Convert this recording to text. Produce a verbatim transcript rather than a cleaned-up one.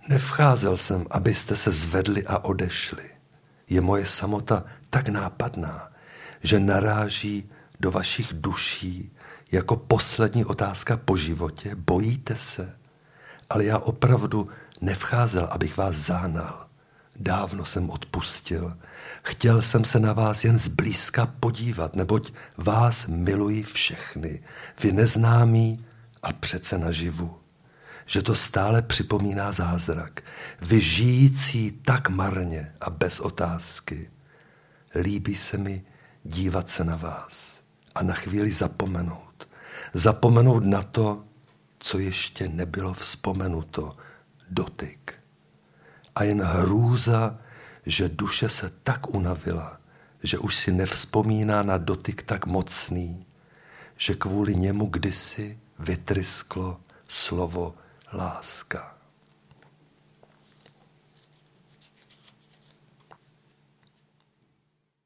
Nevcházel jsem, abyste se zvedli a odešli. Je moje samota tak nápadná, že naráží do vašich duší jako poslední otázka po životě. Bojíte se? Ale já opravdu nevcházel, abych vás zahnal. Dávno jsem odpustil. Chtěl jsem se na vás jen zblízka podívat, neboť vás miluji všechny. Vy neznámí a přece naživu. Že to stále připomíná zázrak. Vy žijící tak marně a bez otázky. Líbí se mi dívat se na vás a na chvíli zapomenout. Zapomenout na to, co ještě nebylo vzpomenuto, dotyk. A jen hrůza, že duše se tak unavila, že už si nevzpomíná na dotyk tak mocný, že kvůli němu kdysi vytrysklo slovo láska.